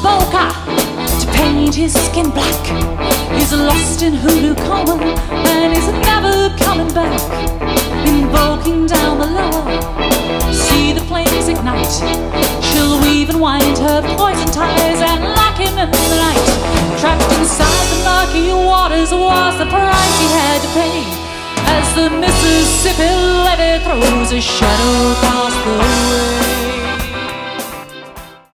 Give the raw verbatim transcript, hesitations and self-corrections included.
Boca to paint his skin black. He's lost in Hulu coma and he's never coming back. Invoking down below, see the flames ignite. She'll weave and wind her poison ties and lock him in the night. Trapped inside the murky waters was the price he had to pay, as the Mississippi levee throws a shadow across the way.